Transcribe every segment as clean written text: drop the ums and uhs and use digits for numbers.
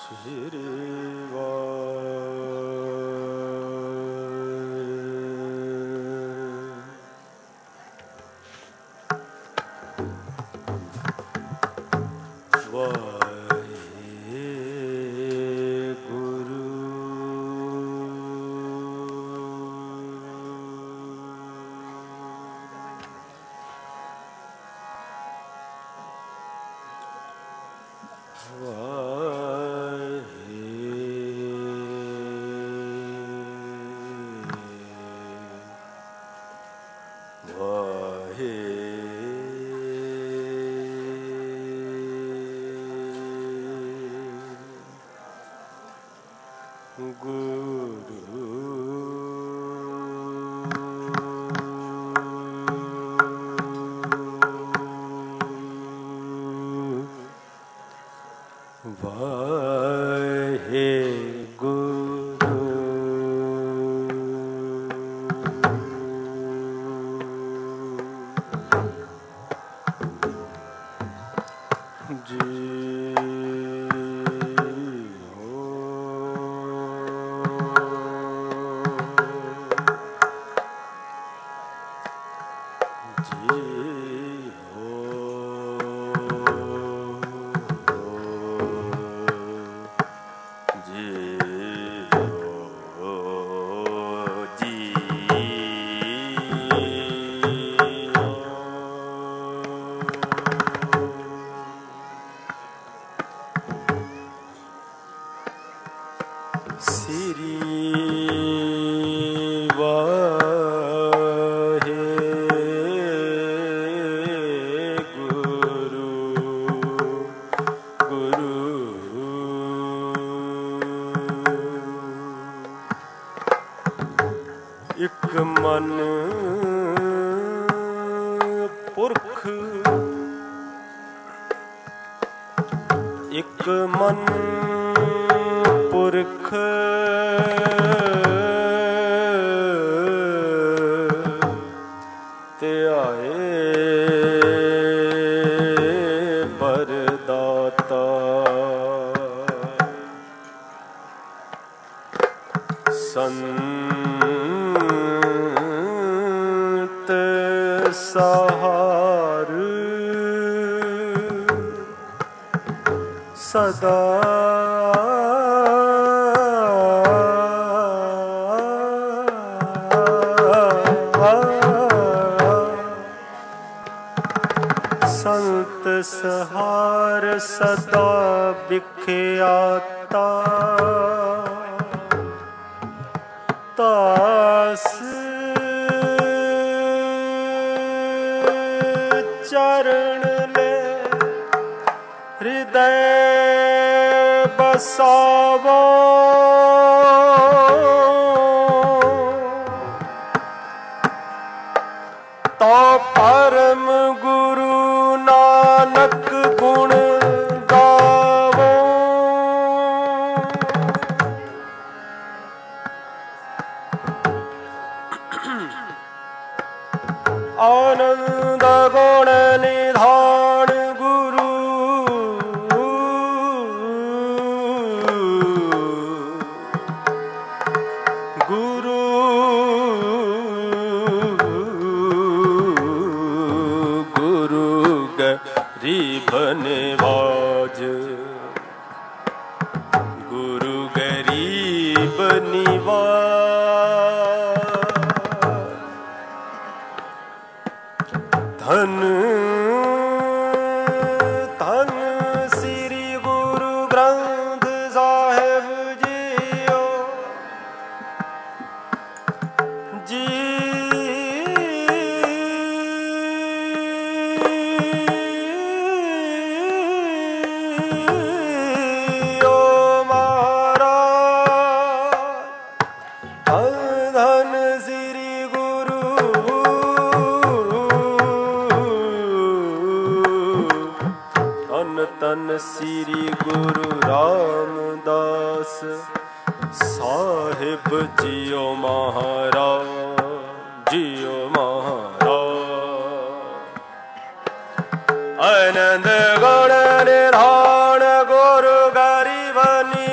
आनंद गुण निधान गुरु गरीबनि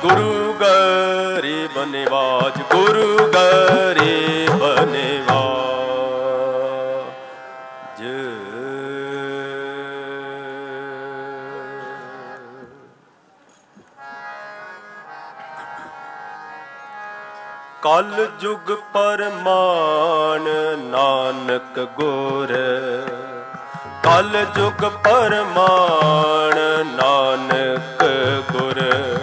गुरु गरीब निवाज, गुरु गरीब निवाज। कल जुग परमान नानक गुर, कल जुग परमान नानक गुर।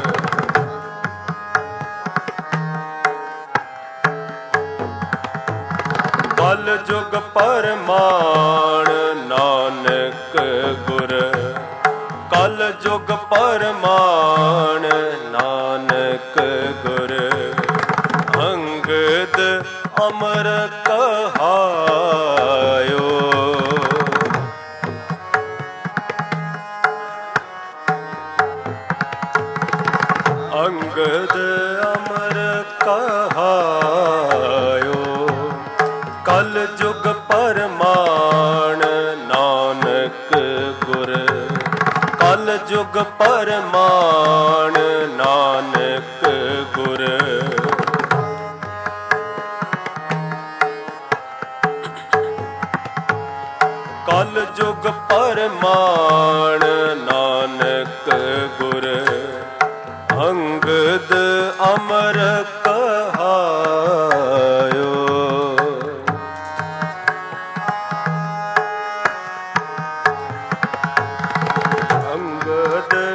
कल जुग परमान नानक गुर, कल जुग परमान नानक गुर। अंगद अमर कहायो, अंगद अमर कहायो। कल जुग परमान नानक गुर, कल जुग परमान नानक गुर। कल जुग परमान नानक गुर, अंगद अमर कहायो। अंगद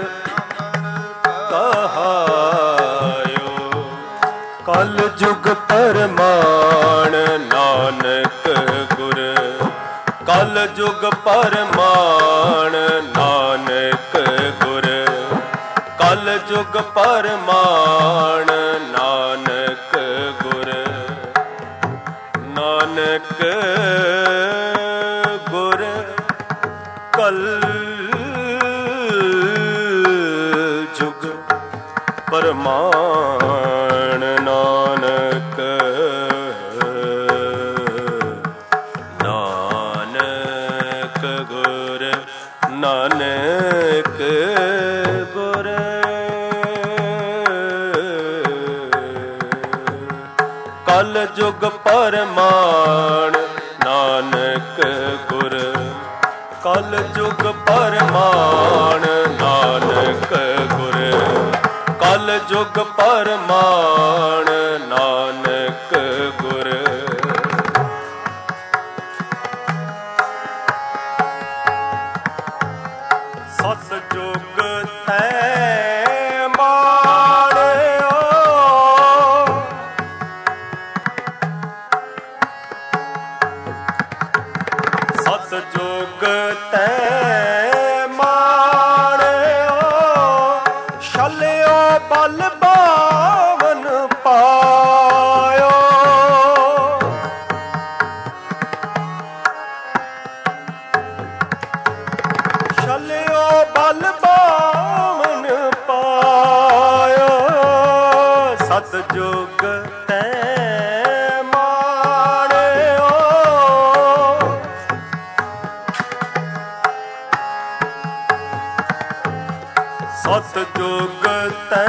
कहायो। कल जुग परमान नानक गुर, कल जुग परमान नानक गुर। कल जुग परमान नानक गुर। नानक गुर कल जुग परमान नानक। नानक गुर, नानक गुर। कल जुग परमान नानक गुर, कल जुग परमान नानक गुर। कल जुग परमान नानक गुर। सत जुग तै माणियो, सत जुग तै माणियो। छलियो बल बावन पायो, छलियो बल बावन पायो। सत जुग तै माणियो, सत जुग तै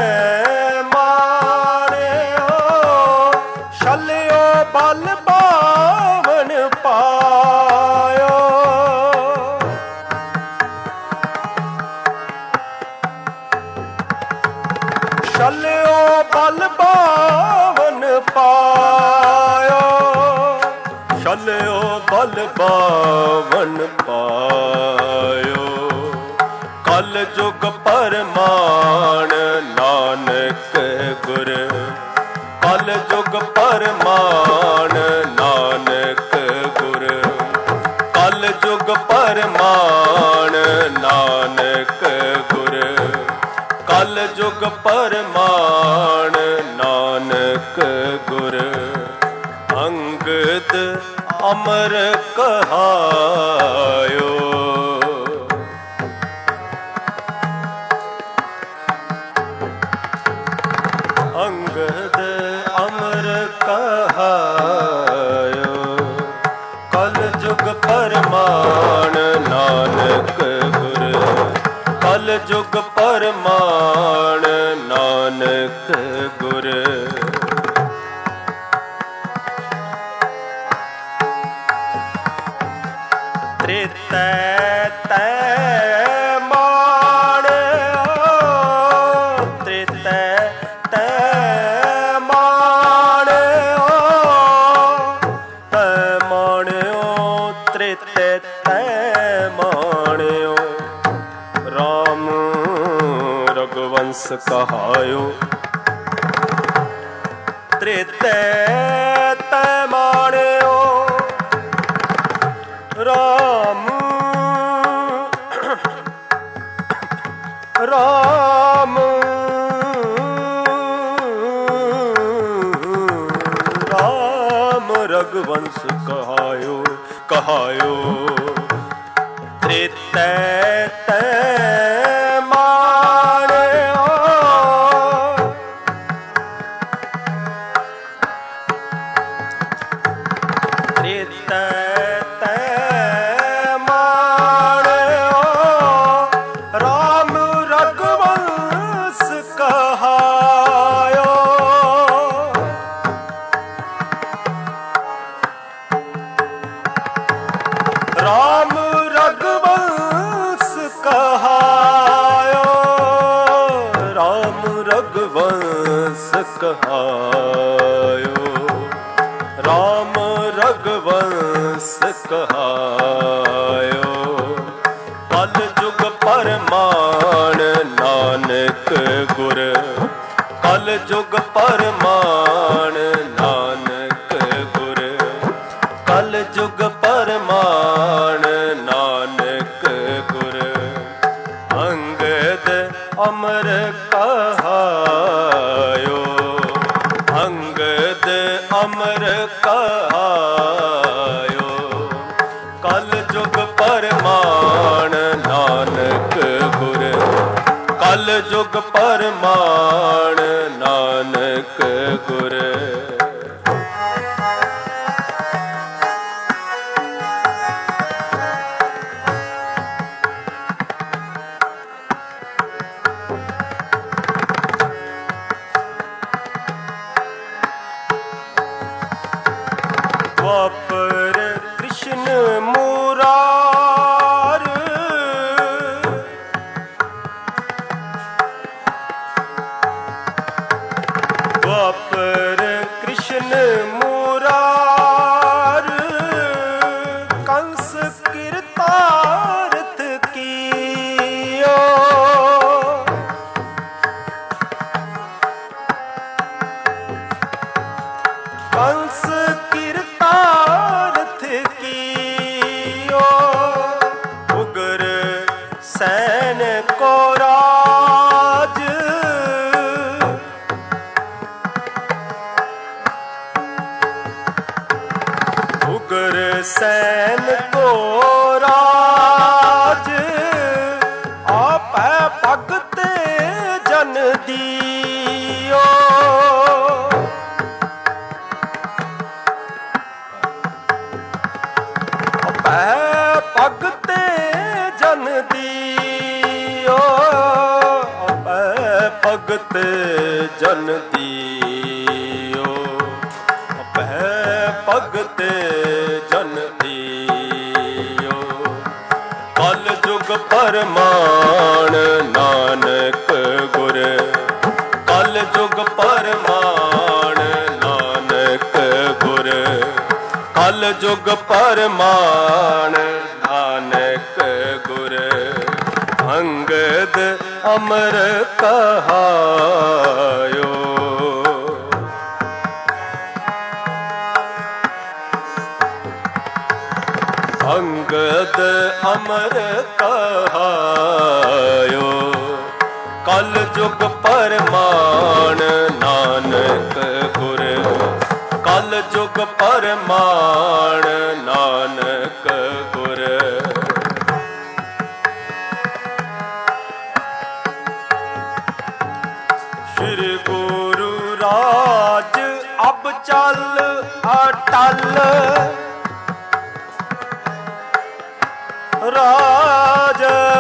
माणियो। छलियो बल बावन पायो, छलियो बल बावन पायो। छलियो बल बावन पायो। कल जुग परमान नानक गुर, कल जुग परमान नानक गुर। कल जुग परमान नानक गुर। कल जुग परमान नानक गुर। अंगद अमर कहायो, अंगद अमर कहायो। कल जुग परमान नानक गुर, कल जुग परमान नानक ਨਾਨਕ ਗੁਰ। ਤ੍ਰੇਤੈ ਤੈ ਮਾਣਿਓ, ਤ੍ਰੇਤੈ ਤੈ ਮਾਣਿਓ, ਤੈ ਮਾਣਿਓ, ਤ੍ਰੇਤੈ ਤੈ ਮਾਣਿਓ। ਰਾਮ ਰਘੁਵੰਸ ਕਹਾਇਓ, ਤ੍ਰੇਤੈ ਤੈ ਮਾਣਿਓ। ਰਾਮ ਰਾਮ ਰਾਮ ਰਘੁਵੰਸ ਕਹਾਇਓ, ਕਹਾਇਓ। ਤ੍ਰੇਤੈ ਤੈ ਮਾਣਿਓ, ਤ੍ਰੇਤੈ ਤੈ ਮਾਣਿਓ। ਰਾਮ ਰਘੁਵੰਸ ਕਹਾਇਓ, ਰਾਮ ਰਘੁਵੰਸ ਕਹਾਇਓ, ਰਾਮ ਰਘੁਵੰਸ ਕਹਾਇਓ, ਰਾਮ ਰਘੁਵੰਸ ਕਹਾਇਓ। ਕਲ ਜੁਗ ਪਰਮਾਨ ਨਾਨਕ ਗੁਰ, ਕਲ ਜੁਗ ਪਰਮਾਨ ਨਾਨਕ ਗੁਰ, ਕਲ ਜੁਗ ਪਰਮਾਨ ਨਾਨਕ ਗੁਰ। ਅੰਗਦ ਅਮਰ ਕਹਾਇਓ, ਅੰਗਦ ਅਮਰ ਕਹਾਇਓ। ਕਲ ਜੁਗ ਪਰਮਾਨ ਨਾਨਕ ਗੁਰ, ਕਲ ਜੁਗ ਪਰਮਾਨ ਨਾਨਕ ਗੁਰ। ਦੁਆਪਰ ਕ੍ਰਿਸ਼ਨ ਮੁਰਾਰ, ਦੁਆਪਰ ਕ੍ਰਿਸ਼ਨ ਮੁਰਾਰ। ਕੰਸ ਕਿਰਤਾਰਥ ਕੀਓ, ਕੰਸ ਕਿਰਤਾਰਥ ਕੀਓ। ਉਗਰ ਸੈਨ ਕੋ ਰਾਜ, ਉਗਰ ਸੈਨ ਕੋ ਰਾਜ। ਆਪੈ ਭਗਤ ਜਨ ਦੀਓ, ਭਗਤ ਜਨ ਦੀਓ, ਭਗਤ ਜਨ ਦੀਓ, ਭਗਤ ਜਨ ਦੀਓ। ਕਲ ਜੁਗ ਪਰਮਾਨ ਨਾਨਕ ਗੁਰ, ਕਲ ਜੁਗ ਪਰਮਾਨ ਨਾਨਕ ਗੁਰ, ਕਲ ਜੁਗ ਪਰਮਾਨ ਨਾਨਕ ਗੁਰ। ਅੰਗਦ ਅਮਰ ਕਹਾਇਓ, ਅੰਗਦ ਅਮਰ ਕਹਾਇਓ। ਕਲ ਜੁਗ ਪਰਮਾਨ ਨਾਨਕ ਗੁਰ, ਕਲ ਜੁਗ ਪਰਮਾਨ ਨਾਨਕ ਗੁਰ। ਸ਼੍ਰੀ ਗੁਰੂ ਰਾਜ ਅਬ ਚੱਲ ਅਟਲ, ਰਾਜ ਰਾਜ।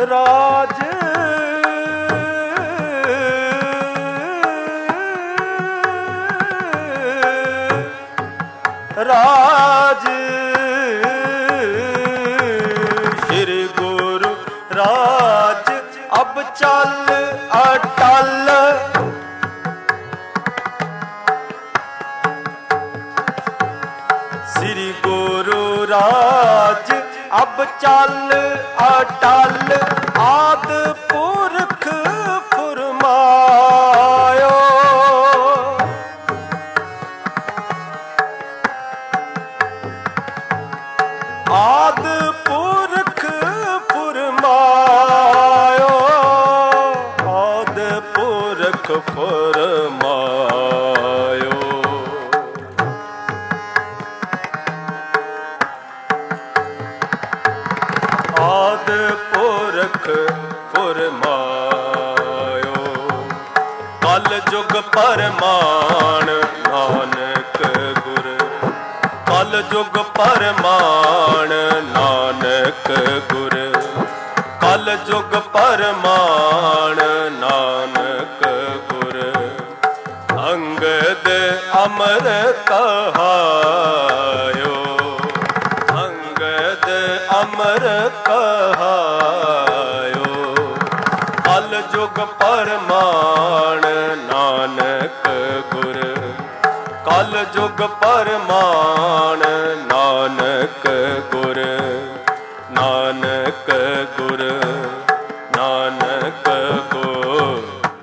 ਰਾਜ ਰਾਜ ਸ਼੍ਰੀ ਗੁਰੂ ਰਾਜ ਅਬ ਚੱਲ ਅਟਲ ਸ੍ਰੀ ਗੁਰੂ ਰਾਜ ਅਬ ਚੱਲ ਅਟਲ ਆਦ ਪੁਰਖ ਫੁਰਮਾਇਓ ਆਦ ਪੁਰਖ ਫੁਰਮਾਇਓ ਆਦ ਪੁਰਖ ਫੁਰਮਾਇਓ ਆਦ ਪੁਰਖ ਫੁਰਮਾਇਓ ਕਲ ਜੁਗ ਪਰਮਾਨ ਨਾਨਕ ਗੁਰ ਕਲ ਜੁਗ ਪਰਮਾਨ ਨਾਨਕ ਗੁਰ ਕਲ ਜੁਗ ਪਰਮਾਨ ਨਾਨਕ ਗੁਰ ਅੰਗਦ ਅਮਰ ਕਹਾਇਓ ਅੰਗਦ ਅਮਰ ਕਹਾਇਓ ਕਲ ਜੁਗ ਪਰਮਾਨ ਨਾਨਕ ਗੁਰ ਕਲ ਜੁਗ ਪਰਮਾਨ ਨਾਨਕ ਗੁਰ ਨਾਨਕ ਗੁਰ ਨਾਨਕ ਗੁਰ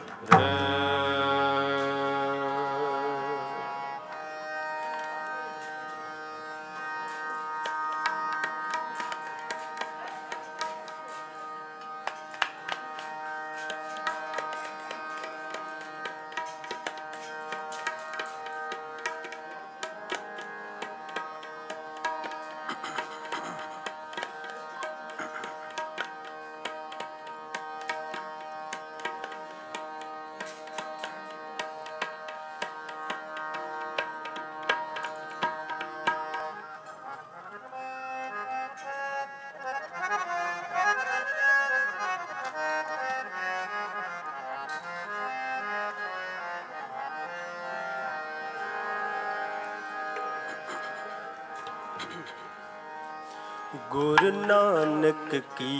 ਗੁਰੂ ਨਾਨਕ ਕੀ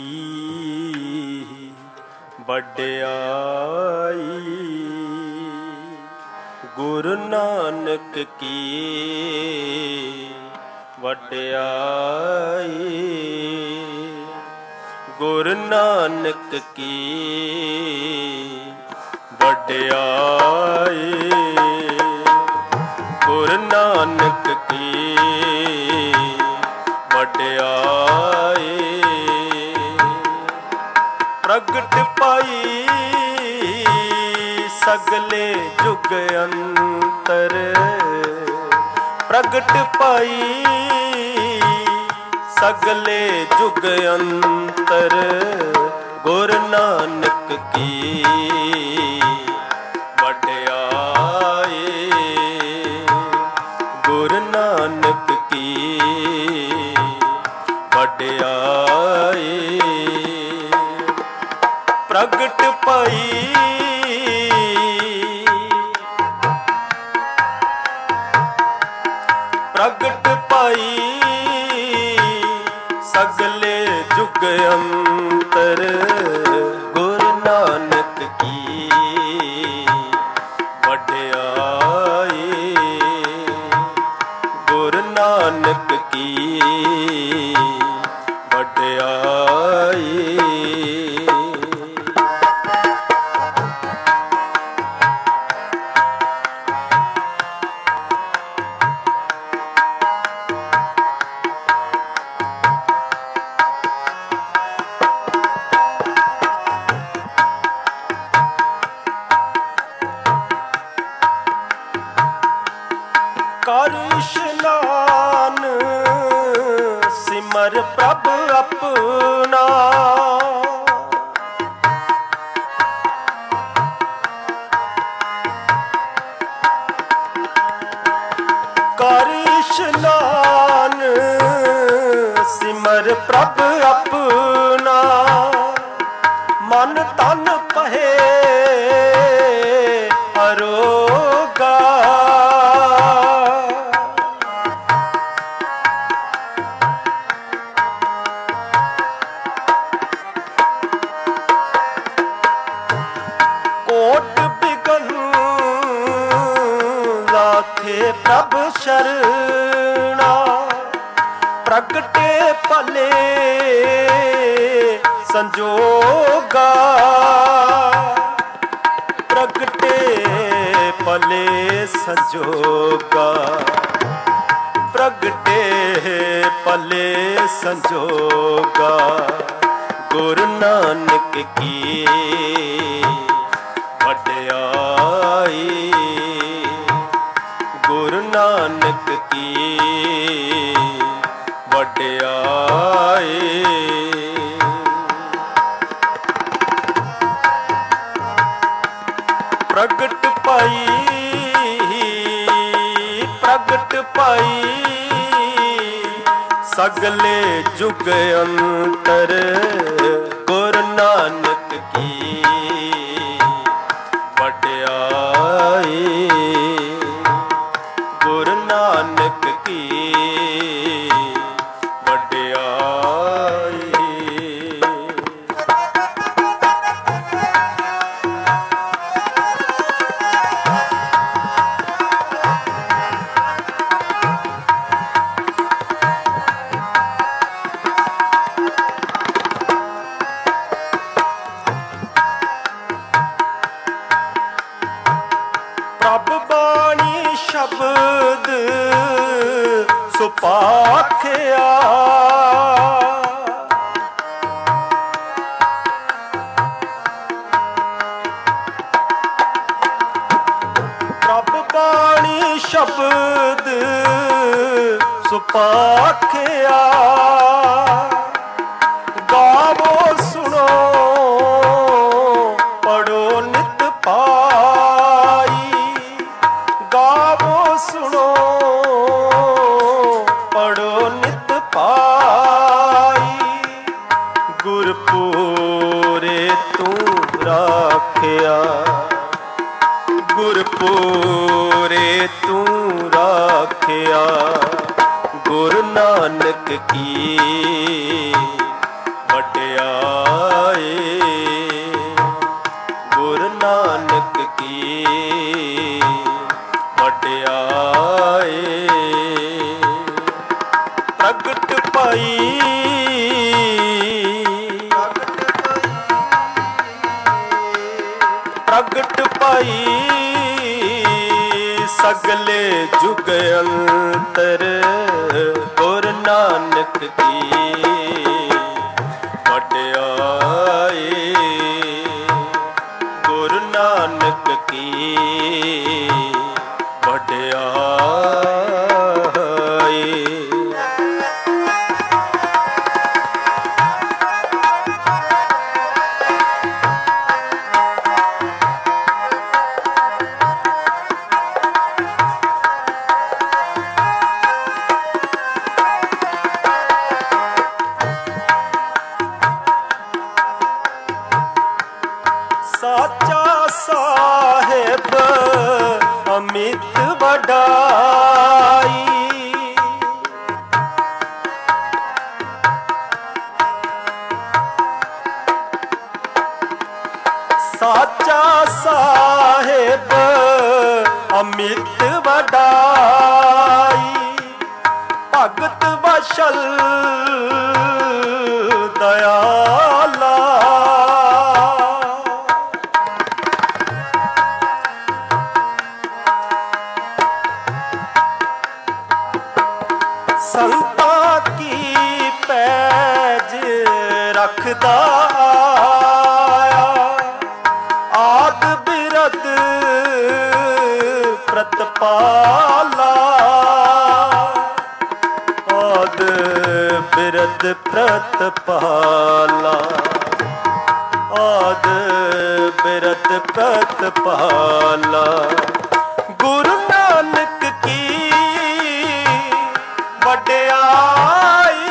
ਵਡਿਆਈ ਗੁਰੂ ਨਾਨਕ ਕੀ ਵਡਿਆਈ ਗੁਰੂ ਨਾਨਕ ਕੀ ਵਡਿਆਈ ਗੁਰੂ ਨਾਨਕ ਕੀ ਵਡਿਆਈ ਪ੍ਰਗਟ ਪਾਈ ਸਗਲੇ ਜੁਗ ਅੰਤਰ ਪ੍ਰਗਟ ਪਾਈ ਸਗਲੇ ਜੁਗ ਅੰਤਰ ਗੁਰੂ ਨਾਨਕ ਕੀ ਵਡਿਆਈ ਗੁਰੂ ਨਾਨਕ ਕੀ ਵਡਿਆਈ ਪ੍ਰਗਟ ਪਾਈ ਪ੍ਰਗਟ ਪਾਈ ਸਗਲੇ ਜੁਗ ਅੰਤਰ ਗੁਰੂ ਨਾਨਕ ਕੀ ਵਡਿਆਈ ਗੁਰੂ ਨਾਨਕ ਕੀ ਵਡਿਆਈ ਕਰ ਇਸ਼ਨਾਨ ਸਿਮਰ ਪ੍ਰਭ ਆਪਣਾ ਕਰ ਇਸ਼ਨਾਨ ਸਿਮਰ ਪ੍ਰਭ ਆਪਣਾ ਭਲੇ ਸੰਜੋਗਾ, ਪ੍ਰਗਟੇ ਭਲੇ ਸੰਜੋਗਾ, ਪ੍ਰਗਟੇ ਭਲੇ ਸੰਜੋਗਾ। ਗੁਰੂ ਨਾਨਕ ਕੀ ਵਡਿਆਈ, ਗੁਰੂ ਨਾਨਕ ਕੀ ਵਡਿਆਈ। ਪ੍ਰਗਟ ਪਾਈ, ਪ੍ਰਗਟ ਪਾਈ ਸਗਲੇ ਜੁਗ ਅੰਤਰ, ਗੁਰੂ ਨਾਨਕ ਕੀ ਵਡਿਆਈ, ਗੁਰੂ ਨਾਨਕ ਕੀ ਵਡਿਆਈ। ਪ੍ਰਭ ਬਾਣੀ ਸ਼ਬਦ ਸੁਪਾਖਿਆ, ਪ੍ਰਭ ਬਾਣੀ ਸ਼ਬਦ ਸੁਪਾਖਿਆ। ਗਾਵੋ ਸੁਣੋ ਪੜੋ ਨਿਤ ਪਾਈ, ਗਾਵੋ ਸੁਣੋ ਪੜੋ ਨਿਤ ਪਾਈ। ਗੁਰਪੂਰੇ ਤੂੰ ਰਾਖਿਆ, ਗੁਰਪੂਰੇ ਤੂੰ ਰਾਖਿਆ। ਗੁਰੂ ਨਾਨਕ ਕੀ ਵਡਿਆਈ, ਗੁਰੂ ਨਾਨਕ ਕੀ ਵਡਿਆਈ। ਪ੍ਰਗਟ ਪਾਈ, ਪ੍ਰਗਟ ਪਾਈ ਸਗਲੇ ਜੁਗ ਅੰਤਰ, ਗੁਰੂ ਨਾਨਕ ਕੀ ਵਡਿਆਈ, ਗੁਰੂ ਨਾਨਕ ਕੀ ਵਡਿਆਈ। ਸਾਚਾ ਸਾਹਿਬ ਅਮਿਤ ਵਡਾਈ, ਸਾਚਾ ਸਾਹਿਬ ਅਮਿਤ ਵਡਾਈ। ਭਗਤ ਵਸ਼ਲ ਦਇਆਲਾ, ਸੰਤਾਂ ਕੀ ਪੈਜ ਰੱਖਦਾ ਆਇਆ। ਆਦ ਬਿਰਦ ਪ੍ਰਤਪਾਲਾ, ਆਦ ਬਿਰਦ ਪ੍ਰਤਪਾਲਾ, ਆਦ ਬਿਰਦ ਪ੍ਰਤਪਾਲਾ। ਗੁਰੂ ਨਾਨਕ ਕੀ ਵਡਿਆਈ,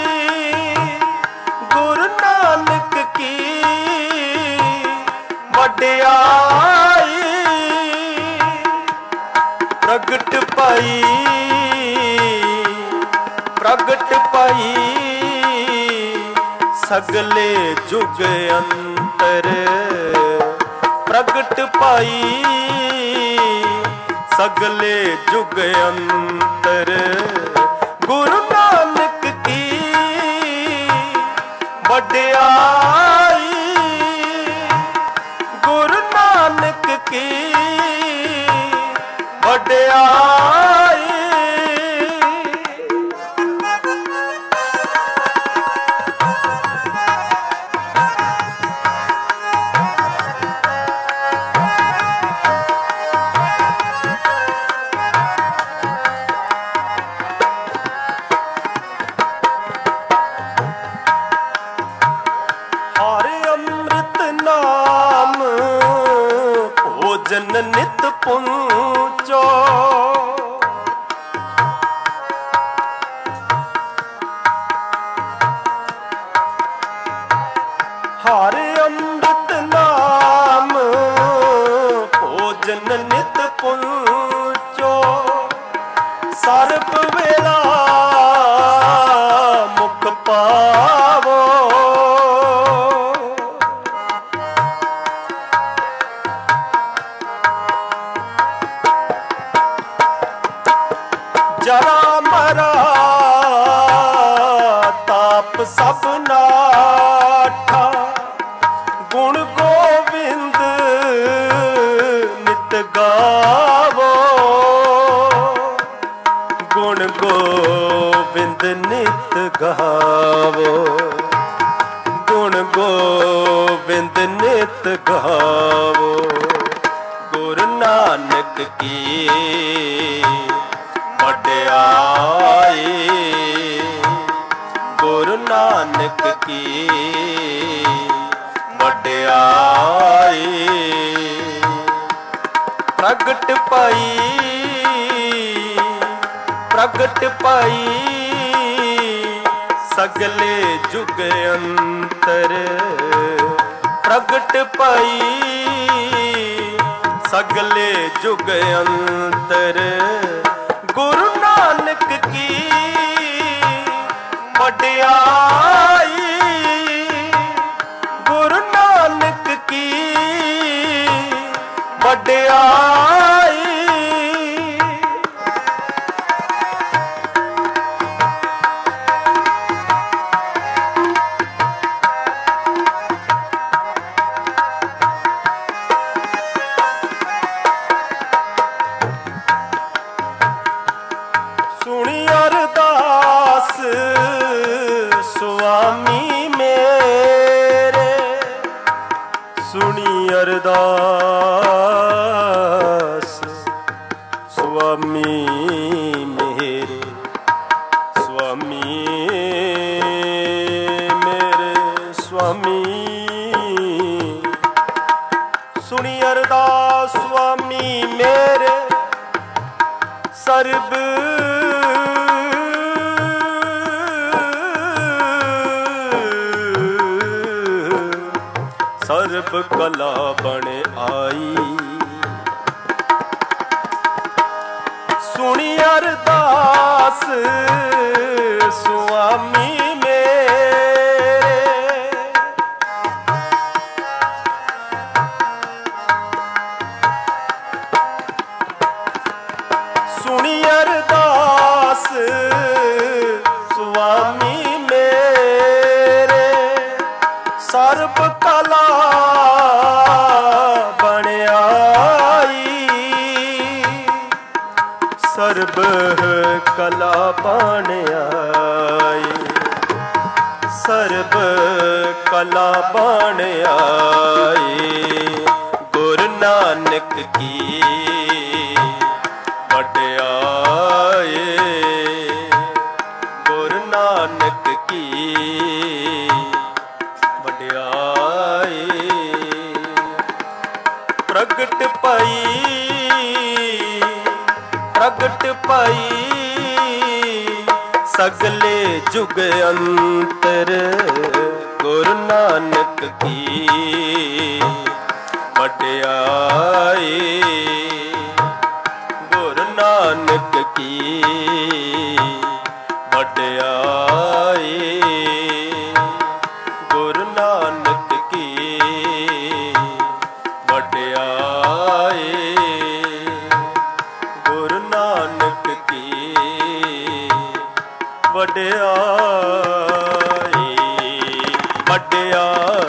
ਗੁਰੂ ਨਾਨਕ ਕੀ ਵਡਿਆਈ। ਪ੍ਰਗਟ ਪਾਈ, ਪ੍ਰਗਟ ਪਾਈ ਸਗਲੇ ਜੁਗ ਅੰਤਰ, ਪ੍ਰਗਟ ਪਾਈ ਸਗਲੇ ਜੁਗ ਅੰਤਰ। ਗੁਰੂ ਨਾਨਕ ਕੀ ਭੋਜਨ ਨਿਤ ਪੁੰਚੋ ਹਰ ਅੰਮ੍ਰਿਤ ਨਾਮ ਭੋਜਨ ਨਿਤ ਪੁੰਚੋ ਸਰਬ ਵੇਲਾ ਮੁਖ ਪਾਵੋ ਜਰਾ ਮਰਾ ਤਾਪ ਸਭ ਨਾਠਾ ਗੁਣ ਗੋਬਿੰਦ ਨਿਤ ਗਾਵੋ ਗੁਣ ਗੋਬਿੰਦ ਨਿਤ ਗਾਵੋ ਗੁਣ ਗੋਬਿੰਦ ਨਿਤ ਗਾਵੋ ਗੁਰੂ ਨਾਨਕ ਕੀ ਵਡਿਆਈ ਗੁਰੂ ਨਾਨਕ ਕੀ ਵਡਿਆਈ ਪ੍ਰਗਟ ਪਾਈ ਸਗਲੇ ਜੁਗ ਅੰਤਰ ਪ੍ਰਗਟ ਪਾਈ ਸਗਲੇ ਜੁਗ ਅੰਤਰ ਗੁਰੂ ਨਾਨਕ ਕੀ ਵਡਿਆਈ ਗੁਰੂ ਨਾਨਕ ਕੀ ਵਡਿਆਈ ਸੁਣੀ ਅਰਦਾਸ ਸੁਆਮੀ ਮੇਰੇ ਸੁਣੀ ਅਰਦਾਸ ਸੁਆਮੀ ਮੇਰੇ ਸੁਆਮੀ ਮੇਰੇ ਸੁਆਮੀ ਸੁਣੀ ਅਰਦਾਸ ਸੁਆਮੀ ਮੇਰੇ ਸਰਬ ਸਰਬ ਕਲਾ ਬਣ ਆਈ ਸੁਣੀ ਅਰਦਾਸ ਸੁਆਮੀ ਮੇਰੇ ਸੁਣੀ ਅਰਦਾਸ ਸੁਆਮੀ ਮੇਰੇ ਸਰਬ ਕਲਾ ਬਣ ਆਈ ਸਰਬ ਕਲਾ ਬਣ ਆਈ ਸਰਬ ਕਲਾ ਬਣ ਆਈ ਗੁਰੂ ਨਾਨਕ ਕੀ ਵਡਿਆਈ ਗੁਰੂ ਨਾਨਕ ਕੀ ਵਡਿਆਈ ਪ੍ਰਗਟ ਪਾਈ ਸਗਲੇ ਜੁਗ ਅੰਤਰ ਗੁਰੂ ਨਾਨਕ ਕੀ ਵਡਿਆਈ ਗੁਰੂ ਨਾਨਕ ਕੀ ਵਡਿਆਈ ਗੁਰੂ ਨਾਨਕ ਕੀ ਵਡਿਆਈ ਗੁਰੂ ਨਾਨਕ ਕੀ ਵਡਿਆਈ ਵਡਿਆਈ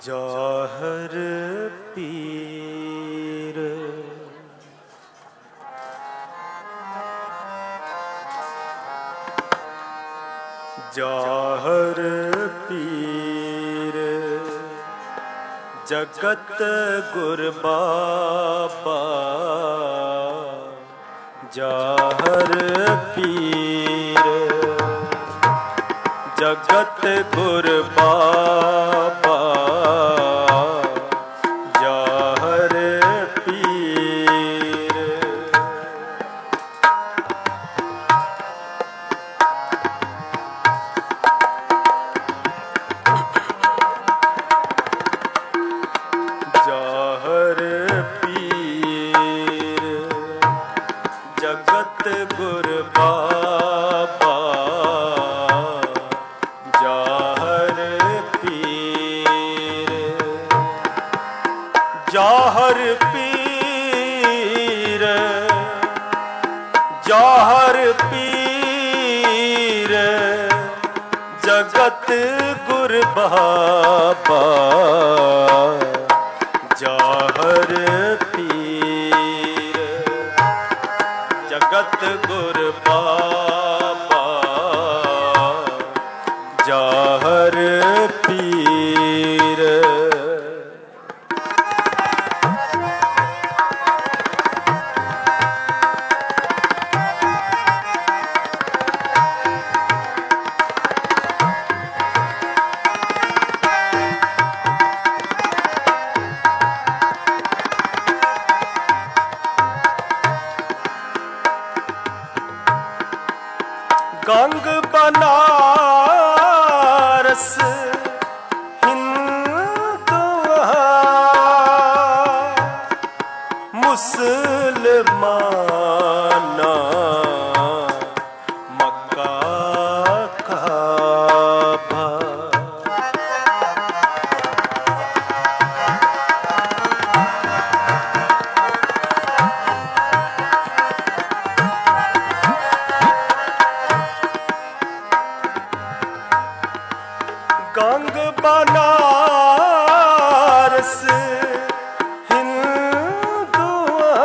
जाहर पीर जाहर पीर जगत गुर बाबा जाहर पीर जगत गुर बाबा जाहर पीर जाहर पीर जगत गुर बाबा जाहर पीर जाहर पीर जाहर पीर जगत गुर बाबा जाहर पीर जगत गुर बाबा जाहर पीर गंग बनारस हिंदुआ मुसलमाना मक्का काबा गंग बनारस हिंदुआ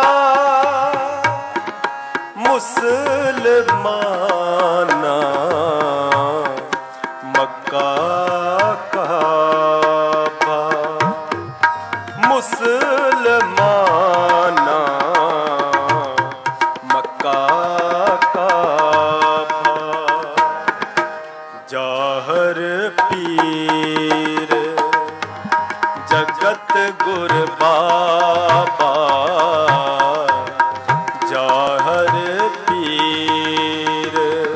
मुसलमाना मक्का काबा मुसलमाना मक्का काबा जाहर पीर जगत गुर बाबा जाहर पीर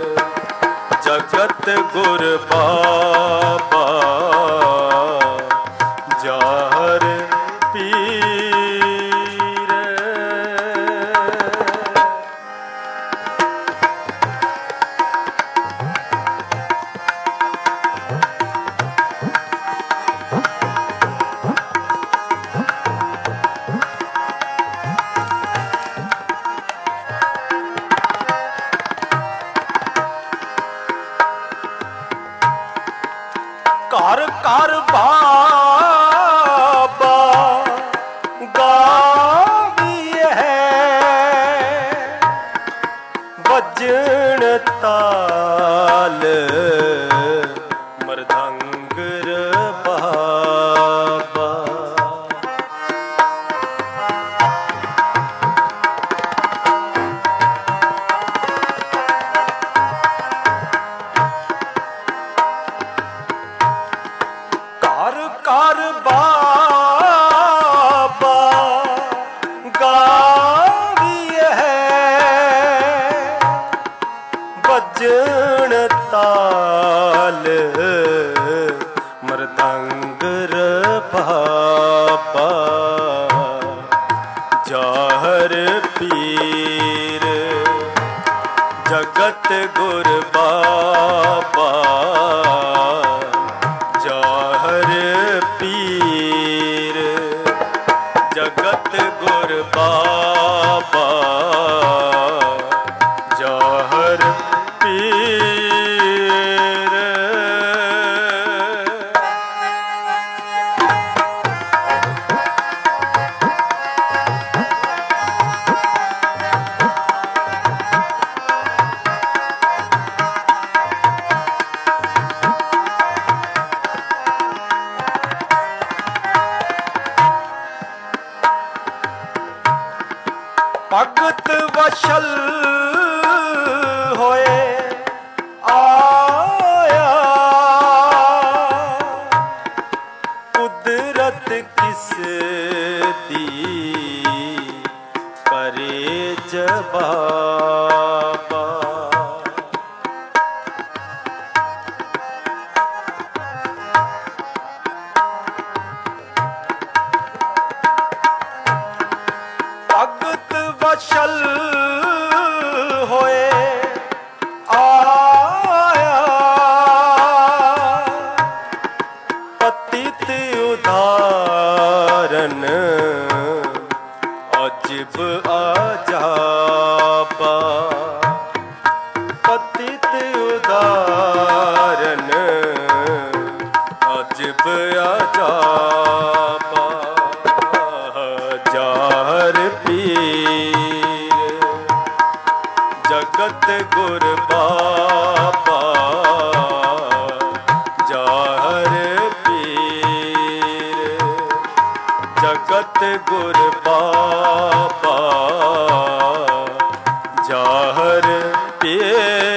जगत गुर बाबा जाहर पीर कर कर बाबा गावी है बजन ताल मृदंगर बाबा कर कर बाबा गावी है बजन ताल मृदंगर बाबा जाहर पीर जगत गुर बाबा जाहर पीर जगत गुर बाबा जाहर पीर ਭਗਤ ਵਸ਼ਲ ਹੋਏ ਆਇਆ, ਕੁਦਰਤ ਕਿਸ ਦੀ ਕਰੇ ਜਵਾਬਾ। ਭਗਤ ਵਸ਼ਲ ਹੋਏ ਆਇਆ, ਪਤਿਤ ਉਦਾਹਰਨ ਅਜਬ ਅਜਾਬਾ। ਪਤਿਤ ਉਦਾਹਰਨ ਅਜਬ ਅਜਾਬਾ। ਜਾਹਰ ਪੀਰ ਜਗਤ ਗੁਰ ਬਾਬਾ, ਜਾਹਰ ਪੀਰ ਜਗਤ ਗੁਰ ਬਾਬਾ, ਜਾਹਰ ਪੀਰ।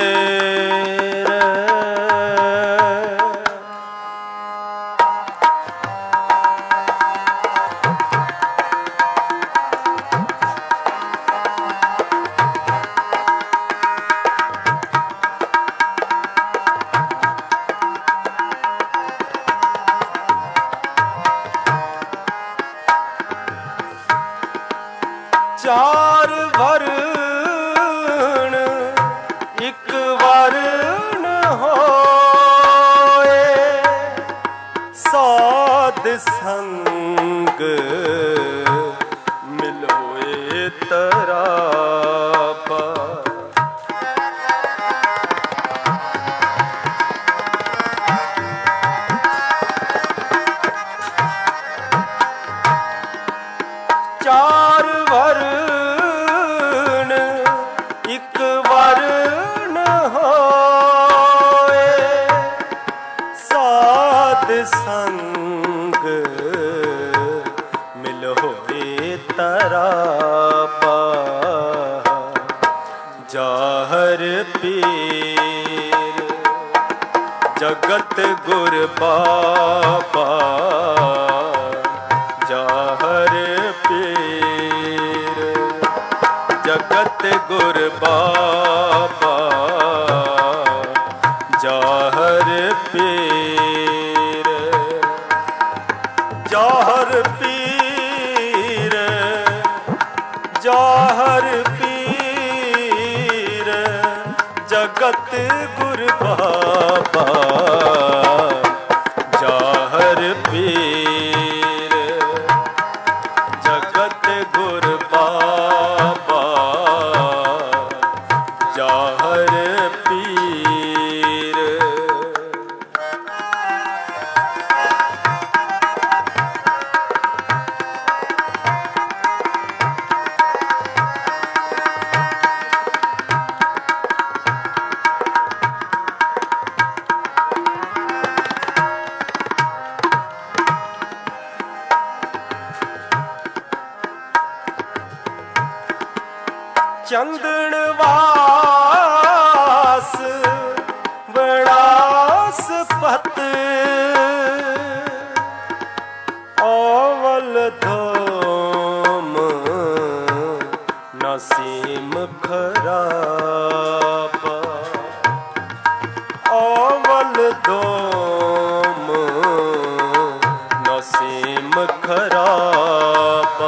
ਚਾਰ ਵਰਣ ਇੱਕ ਵਰਨ ਹੋਏ, ਸਾਧ ਸੰਗ ਮਿਲੋਏ ਤਰਾਪਾ। ਚਾਰ ਵਰਨ ਇੱਕ ਵਰਨ ਹੋਏ, ਸਾਧ ਸੰਗ ਮਿਲ ਹੋਏ ਤਰਾਪਾ। ਜਾਹਰ ਪੀਰ ਜਗਤ ਗੁਰ ਬਾਬਾ, ਜਾਹਰ ਪੀਰ ਜਗਤ ਗੁਰ ਬਾਬਾ, ਜਾਹਰ ਪੀਰ। ਜਾਹਰ ਪੀਰ ਜਾਹਰ ਪੀਰ ਜਗਤ ਗੁਰ ਬਾਬਾ, ਜਾਹਰ ਪੀਰ ਜਗਤ ਗੁਰ ਬਾਬਾ, ਜਾਹਰ ਪੀਰ। ਚੰਦਨ ਵਾਸ ਬਨਾਸਪਤ, ਔਵਲ ਧੋਮ ਨਸੀਮ ਖਰਾਬਾ। ਔਵਲ ਧੋਮ ਨਸੀਮ ਖਰਾਬਾ।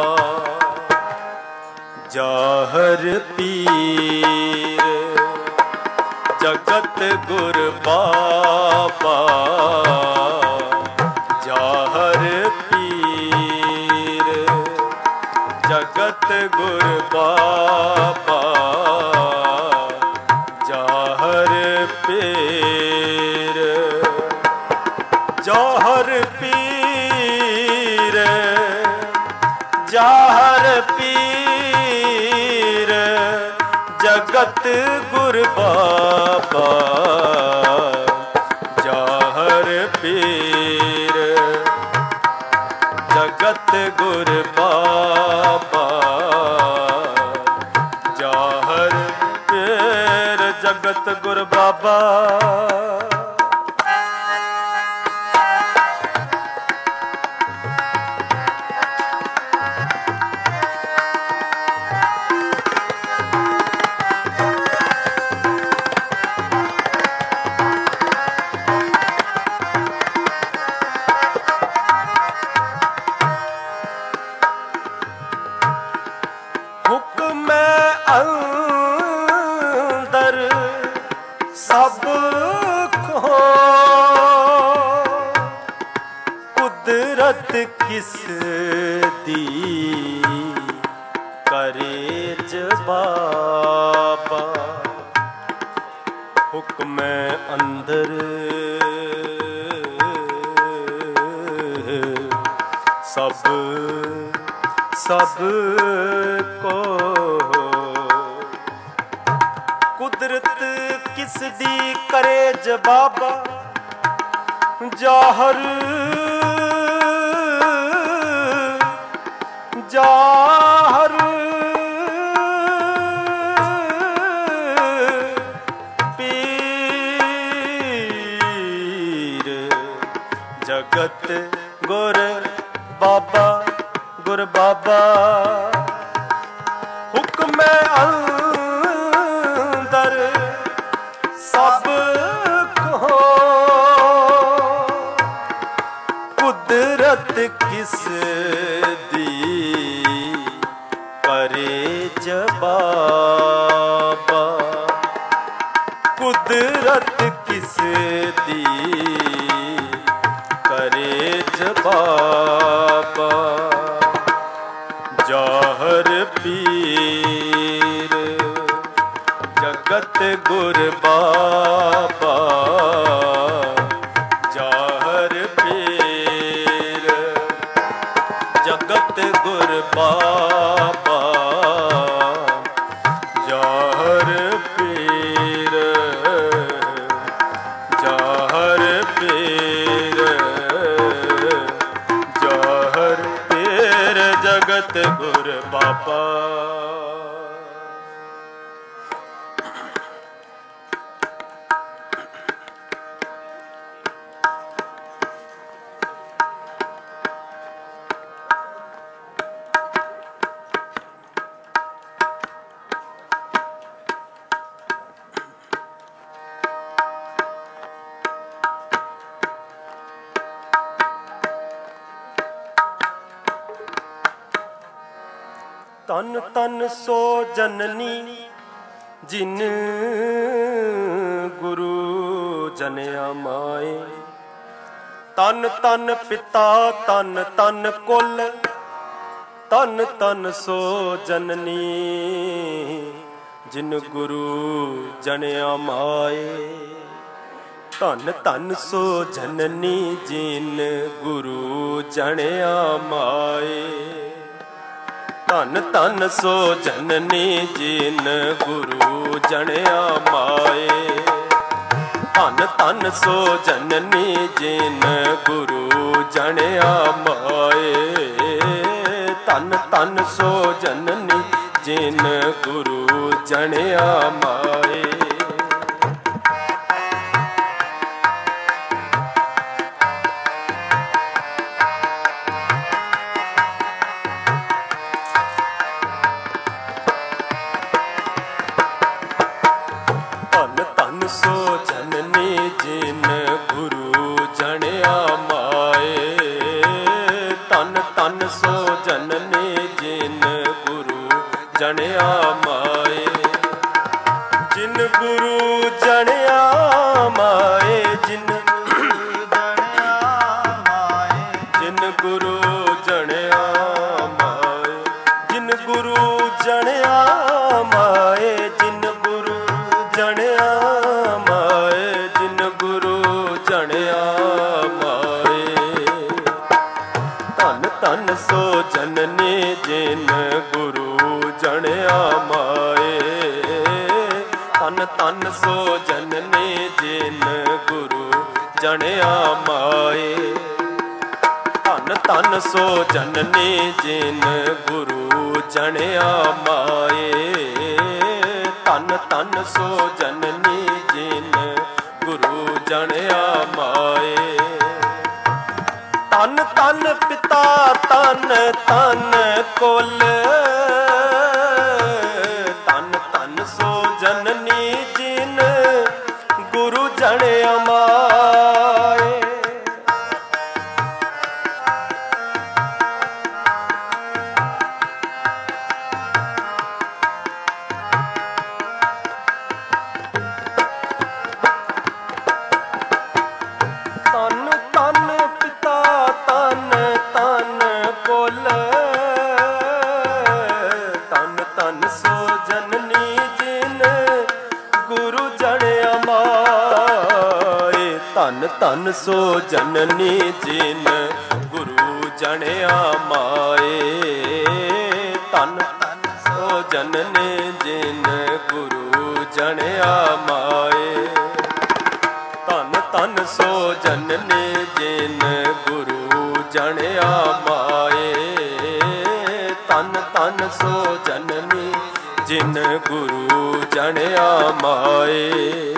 ਜਾਹਰ ਪੀਰ ਜਗਤ ਗੁਰ ਬਾਬਾ, ਜਾਹਰ ਪੀਰ ਜਗਤ ਗੁਰ ਬਾਬਾ, ਜਾਹਰ ਪੀਰ। ਜਾਹਰ ਪੀਰ ਜਾਹਰ ਪੀਰ ਜਗਤ ਗੁਰ ਬਾਬਾ, ਜਾਹਰ ਪੀਰ ਜਗਤ ਗੁਰ ਬਾਬਾ, जगत गुर बाबा। कुदरत किस दी करे जबाबा। हुक्म अंदर सब को कुदरत किस दी करे जबाबा। जाहर जाहर पीर जगत गुर बाबा गुर बाबा। हुक्म अंदर सब को कुदरत किस दी करे जबाबा। कुदरत किस दी करे जबाबा। जाहर पीर जगत गुर बाबा। जाहर पीर जगत गुर बाबा। जाहर पीर जाहर पीर जाहर पीर जगत गुर बाबा। तन तन सो जननी जिन गुरु जनिया माए। तन तन पिता तन तन कुल तन तन सो जननी जिन गुरु जनिया माए। तन तन सो जननी जिन गुरु जनिया माए। तन तन सो जननी जिन गुरु जनिया माए। तन तन सो जननी जिन गुरु जनिया माए। तन तन सो जननी जिन गुरु जनिया माए। सो जननी जिन गुरु जनिया माए। तन तन सो जननी जिन गुरु जनिया माए। जिन गुरु जनिया माए। जिन जिन गुरु जनिया माए। जिन गुरु जनिया माए। जिन गुरु जनिया माए। जिन गुरु जनिया माए। तन तन सो जननी जिन गुरु जनिया माए। तन तन सो जननी जिन गुरु जनिया माए। तन तन सो जननी जिन गुरु जनिया माए। तन तन सो जननी ਜਣਿਆ ਮਾਏ। ਧੰਨ ਧੰਨ ਪਿਤਾ ਧੰਨ ਧੰਨ ਕੁਲ, ਧੰਨ ਧੰਨ ਸੋ ਜਨਨੀ ਜਿਨ ਗੁਰੂ ਜਣਿਆ ਮਾਏ। ਧੰਨ ਧੰਨ ਪਿਤਾ ਧੰਨ ਧੰਨ ਕੁਲ, ਧੰਨ ਧੰਨ ਸੋ ਜਨਨੀ ਜਿਨ ਗੁਰੂ ਜਣਿਆ ਮਾਏ। ਧੰਨ ਧੰਨ ਸੋ ਜਨਨੀ ਜਿਨ ਗੁਰੂ ਜਣਿਆ ਮਾਏ। ਧੰਨ ਧੰਨ ਸੋ ਜਨਨੀ ਜਿਨ ਗੁਰੂ ਜਣਿਆ ਮਾਏ। ਧੰਨ ਧੰਨ ਸੋ ਜਨਨੀ ਜਿਨ ਗੁਰੂ ਜਣਿਆ ਮਾਏ। ਧੰਨ ਧੰਨ ਸੋ ਜਨਨੀ ਜਿਨ ਗੁਰੂ ਜਣਿਆ ਮਾਏ।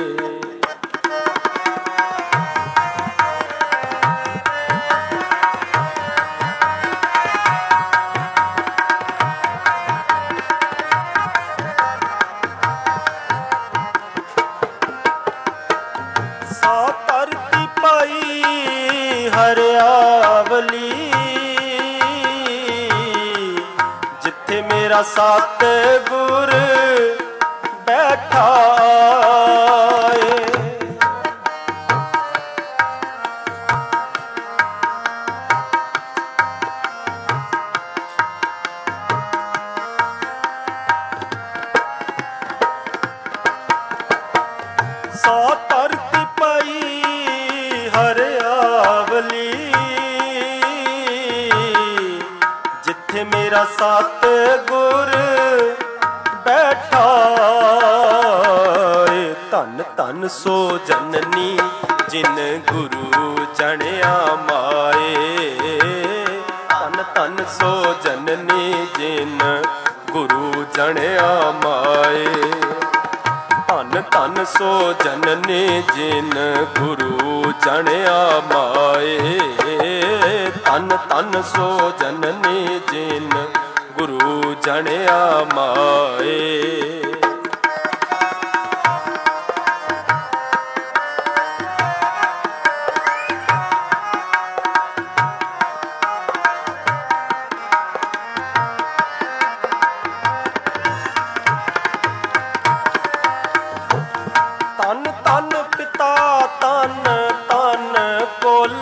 ਸਾ ਧਰਤੀ ਪਾਈ ਹਰਿਆਵਲੀ, ਜਿੱਥੇ ਮੇਰਾ ਸਤਿਗੁਰ ਬੈਠਾ ਏ। ਸਾ ਧਰਤੀ ਪਾਈ ਹਰਿਆਵਲੀ, ਜਿੱਥੇ ਮੇਰਾ ਸਤਿਗੁਰ ਬੈਠਾ ਏ। ਧੰਨ ਧੰਨ ਸੋ ਜਨਨੀ ਜਿਨ ਗੁਰੂ ਜਣਿਆ ਮਾਏ। ਧੰਨ ਧੰਨ ਸੋ ਜਨਨੀ ਜਿਨ ਗੁਰੂ ਜਣਿਆ ਮਾਏ। ਧੰਨ ਧੰਨ ਸੋ ਜਨਨੀ ਜਿਨ ਗੁਰੂ ਜਣਿਆ ਮਾਏ। ਧੰਨ ਧੰਨ ਸੋ ਜਨਨੀ ਜਿਨ ਗੁਰੂ ਜਣਿਆ ਮਾਏ। ਧੰਨ ਧੰਨ ਪਿਤਾ ਧੰਨ ਧੰਨ ਕੁਲ,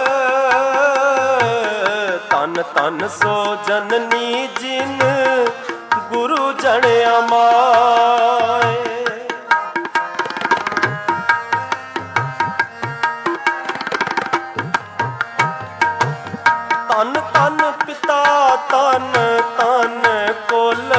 ਧੰਨ ਧੰਨ ਸੋ ਜਨਨੀ ਜਿਨ ਗੁਰੂ ਜਣਿਆ ਮਾਏ। ਧੰਨ ਧੰਨ ਪਿਤਾ ਧੰਨ ਧੰਨ ਕੁਲ,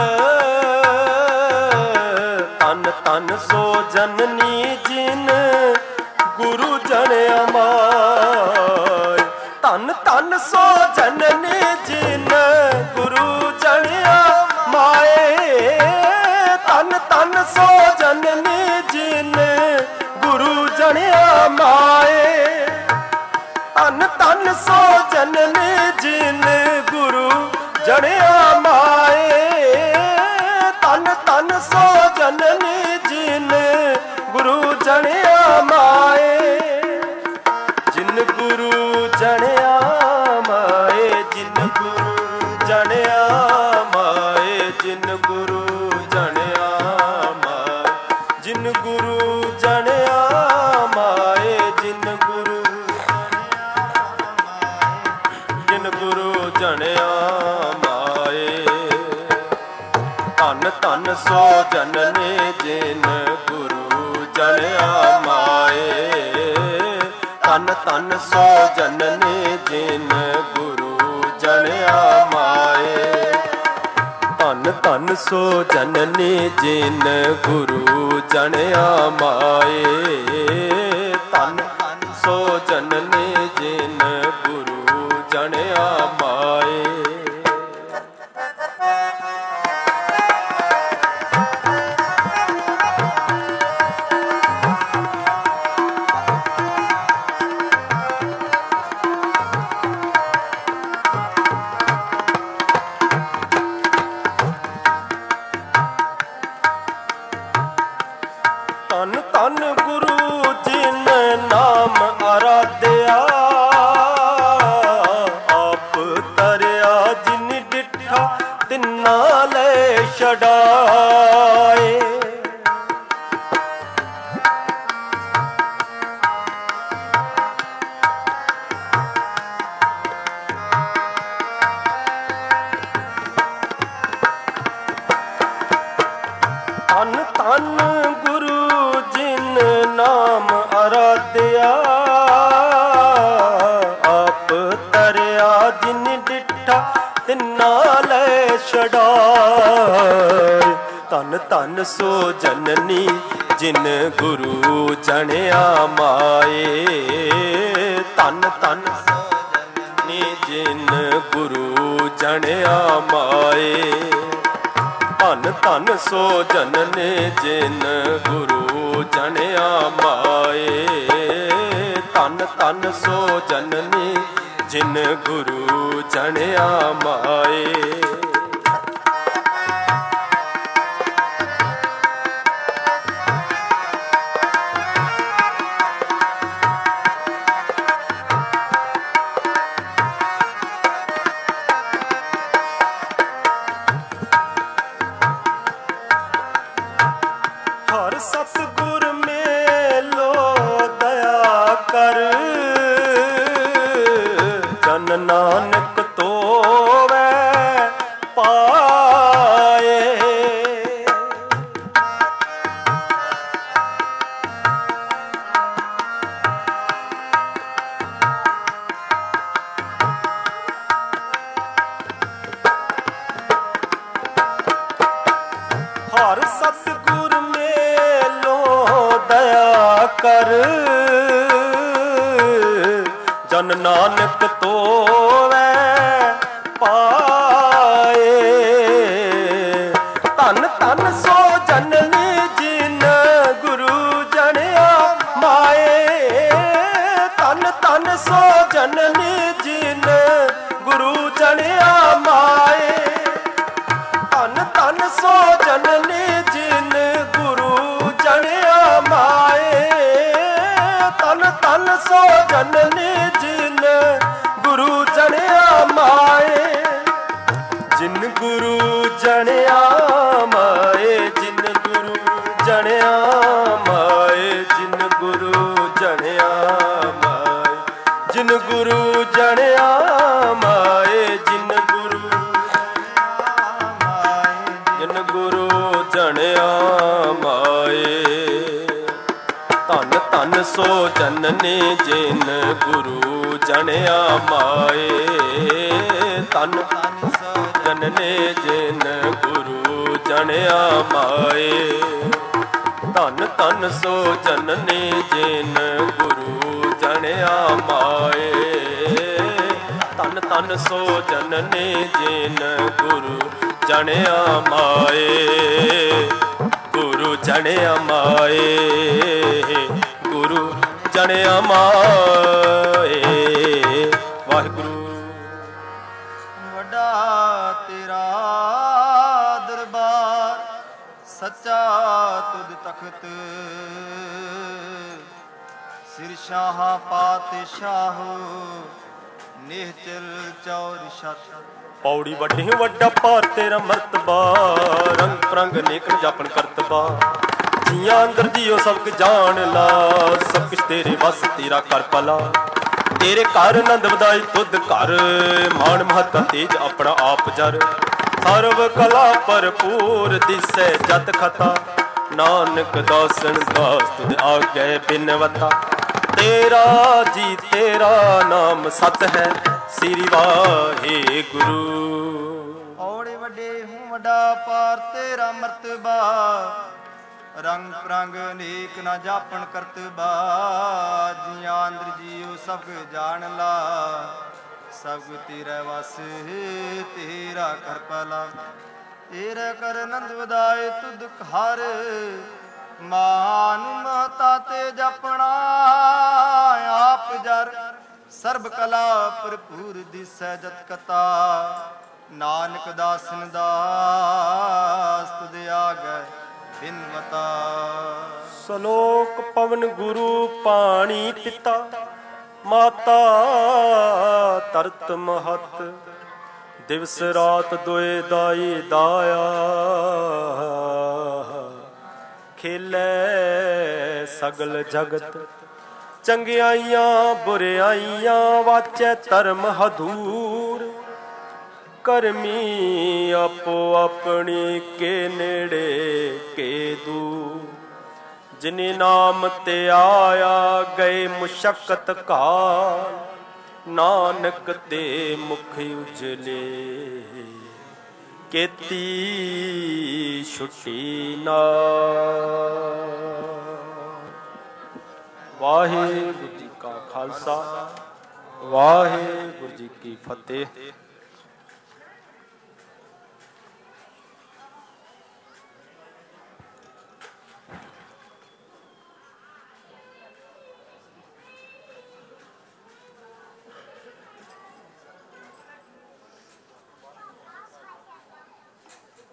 ਧੰਨ ਧੰਨ ਸੋ ਜਨਨੀ ਜਿਨ ਗੁਰੂ ਜਣਿਆ ਮਾਏ। ਧੰਨ ਧੰਨ ਸੋ ਜਨਨੀ ਜਿਨ ਗੁਰੂ ਜਣਿਆ ਮਾਏ। ਧੰਨ ਧੰਨ ਸੋ ਜਨਨੀ ਜਿਨ ਗੁਰੂ ਜਣਿਆ ਮਾਏ। ਧੰਨ ਧੰਨ ਸੋ ਜਨਨੀ ਜਿਨ ਗੁਰੂ ਜਣਿਆ ਮਾਏ। ਧੰਨ ਧੰਨ ਸੋ ਜਨਨੀ ਜਿਨ ਗੁਰੂ ਜਣਿਆ ਮਾਏ। ਜਿਨ ਗੁਰੂ ਜਣਿਆ ਮਾਏ, ਜਿਨ ਗੁਰੂ ਜਣਿਆ ਮਾਏ। ਜਿਨ ਗੁਰੂ ਜਣਿਆ ਮਾਏ, ਜਿਨ ਗੁਰੂ ਜਣਿਆ ਮਾਏ। ਜਿਨ ਗੁਰੂ ਜਿਨ ਗੁਰੂ ਜਣਿਆ ਮਾਏ। ਧੰਨ ਧੰਨ ਸੋ ਜਨਨੀ ਜਿਨ ਗੁਰੂ ਜਣਿਆ ਮਾਏ। ਧੰਨ ਧੰਨ ਸੋ ਜਨਨੀ ਜਿਨ ਗੁਰੂ ਜਣਿਆ ਮਾਏ। ਧੰਨ ਧੰਨ ਸੋ ਜਨਨੀ ਜਿਨ ਗੁਰੂ ਜਣਿਆ ਮਾਏ। ਧੰਨ ਧੰਨ ਸੋ ਜਨਨੀ ਜਿਨ ਗੁਰੂ ਜਣਿਆ ਮਾਏ। ਡਿਠਾ ਤਿੰਨਾ ਲੈ ਛਡਾਏ। ਧੰਨ ਧੰਨ ਗੁਰੂ ਜਿਨ ਨਾਮ ਅਰਾਧਿਆ, ਆਪ ਤਰਿਆ ਜਿਨ ਡਿਠਾ ਤਿੰਨਾ ਲੈ ਛਡਾਏ। ਧੰਨ ਧੰਨ ਸੋ ਜਨਨੀ ਜਿਨ ਗੁਰੂ ਜਣਿਆ ਮਾਏ। ਧੰਨ ਧੰਨ ਸੋ ਜਨਨੀ ਜਿਨ ਗੁਰੂ ਜਣਿਆ ਮਾਏ। ਧੰਨ ਧੰਨ ਸੋ ਜਨਨੀ ਜਿਨ ਗੁਰੂ ਜਣਿਆ ਮਾਏ। ਧੰਨ ਧੰਨ ਸੋ ਜਨਨੀ ਜਿਨ ਗੁਰੂ ਜਣਿਆ ਮਾਏ। ਹਰ ਸਤਿਗੁਰ ਮੇਲੋ ਦਇਆ ਕਰ, ਜਨ ਨਾਨਕ ਤੋਵੈ ਪਾਏ। ਹਰ ਸਤਿਗੁਰ ਮੇਲੋ ਦਇਆ ਕਰ, ਜਨ ਨਾਨਕ ਤੋਵੈ ਪਾਏ। ਧੰਨ ਧੰਨ ਸੋ ਜਨਨੀ ਜਿਨ ਗੁਰੂ ਜਣਿਆ ਮਾਏ। ਧੰਨ ਧੰਨ ਸੋ ਜਨਨੀ ਜਿਨ ਗੁਰੂ ਜਣਿਆ ਮਾਏ। ਧੰਨ ਧੰਨ ਸੋ ਜਨਨੀ ਜਿਨ ਗੁਰੂ ਜਣਿਆ ਮਾਏ। ਧੰਨ ਧੰਨ ਸੋ ਜਨਨੀ ਜਿਨ ਗੁਰੂ ਜਣਿਆ ਮਾਏ। ਜਿਨ ਗੁਰੂ ਜਣਿਆ ਮਾਏ। ਜਿਨ ਗੁਰੂ ਜਣਿਆ ਮਾਏ। ਜਿਨ ਗੁਰੂ ਜਣਿਆ ਮਾਏ। ਜਿਨ ਗੁਰੂ ਜਣਿਆ ਮਾਏ। ਜਿਨ ਗੁਰੂ ਜਿਨ ਗੁਰੂ ਜਣਿਆ ਮਾਏ। ਧੰਨ ਧੰਨ ਸੋ ਜਨਨੀ ਜਿਨ ਗੁਰੂ ਜਣਿਆ ਮਾਏ। ਧੰਨ ਧੰਨ ਸੋ ਜਨਨੀ ਜਿਨ ਗੁਰੂ ਜਣਿਆ ਮਾਏ। ਧੰਨ ਧੰਨ ਸੋ ਜਨਨੀ ਜਿਨ ਗੁਰੂ ਜਣਿਆ ਮਾਏ। ਧੰਨ ਧੰਨ ਸੋ ਜਨਨੀ ਜਿਨ ਗੁਰੂ ਜਣਿਆ ਮਾਏ। ਗੁਰੂ ਜਣਿਆ ਮਾਏ। ਗੁਰੂ ਜਣਿਆ ਮਾਏ। ਵਾਹਿਗੁਰੂ। ਵੱਡਾ ਤੇਰਾ ਦਰਬਾਰ, ਸੱਚਾ ਤੁਧ ਤਖਤ, ਸਿਰ ਸ਼ਾਹ ਪਾਤਸ਼ਾਹ, ਨਿਹਚਲ ਚੌਰ ਛਤ। ਪੌੜੀ ਵੱਡੀ ਵੱਡਾ ਭਾਰ ਤੇਰਾ ਮਰਤਬਾ, ਰੰਗ ਪ੍ਰੰਗ ਨੇਕ ਜਾਪਨ ਕਰਤਬਾ। ਜੀਆਂ ਅੰਦਰ ਜੀਓ ਸਭ ਕੁ ਜਾਣ ਲਾ, ਸਭ ਕੁਛ ਤੇਰੇ ਵਸ ਤੇਰਾ ਕਰ ਭਲਾ। ਤੇਰੇ ਘਰ ਆਨੰਦ ਵਧਾਈ ਤੁਧ ਘਰ, ਮਾਣ ਮਹੱਤਾ ਤੇਜ ਆਪਣਾ ਆਪ ਜਰ। ਸਰਵ ਕਲਾ ਭਰਪੂਰ ਦਿਸੈ ਜਤ ਖਤਾ, ਨਾਨਕ ਦਾਸਨ ਦਾਸ ਤੁਧ ਆਗੇ ਬਿਨਵਤਾ। ਤੇਰਾ ਜੀ ਤੇਰਾ ਨਾਮ ਸਤ ਹੈ, ਸ੍ਰੀ ਵਾਹਿਗੁਰੂ। ਔੜੇ ਵੱਡੇ ਹੂੰ ਵੱਡਾ ਪਾਰ ਤੇਰਾ ਮਰਤਬਾ, ਰੰਗ ਪ੍ਰੰਗ ਅਨੇਕ ਨਾ ਜਾਪਣ ਕਰਤਬਾ। ਜੀਆਂ ਅੰਦਰ ਜੀਉ ਸਭ ਜਾਣ ਲਾ, ਸਭ ਤੇਰਾ ਵਸ ਤੇਰਾ ਕਰ ਭਲਾ। ਤੇਰੇ ਕਰ ਆਨੰਦ ਵਧਾਏ ਤੁਧ ਘਰ, ਮਾਨ ਮਹਤਾ ਤੇ ਜਪਣਾ ਆਪ ਜਰ। ਸਰਬ ਕਲਾ ਭਰਪੂਰ ਦਿਸੈ ਜਤ ਕਤਾ, ਨਾਨਕ ਦਾਸਨ ਦਾਸ ਤੁਧ ਆਗੈ ਬਿਨਵਤਾ। ਸਲੋਕ ਪਵਨ ਗੁਰੂ ਪਾਣੀ ਪਿਤਾ, ਮਾਤਾ ਤਰਤ ਮਹਤ। ਦਿਵਸ ਰਾਤ ਦੋਏ ਦਾਈ ਦਾਇਆ, ਖੇਲੇ ਸਗਲ ਜਗਤ ਚੰਗਿਆਈਆਂ ਬੁਰਿਆਈਆਂ, ਵਾਚੈ ਧਰਮ ਹਦੂਰ ਕਰਮੀ ਆਪੋ ਆਪਣੀ ਕੇ ਨੇੜੇ ਕੇ ਦੂਰ। ਜਿਨੇ ਨਾਮ ਤੇ ਆਇਆ ਗਏ ਮੁਸ਼ੱਕਤ ਕਾਲ, ਨਾਨਕ ਤੇ ਮੁਖ ਉਜਲੇ ਕੀਤੀ ਛੁੱਟੀ ਨਾਲ। ਵਾਹਿਗੁਰੂ ਜੀ ਕਾ ਖਾਲਸਾ, ਵਾਹਿਗੁਰੂ ਜੀ ਕੀ ਫਤਿਹ।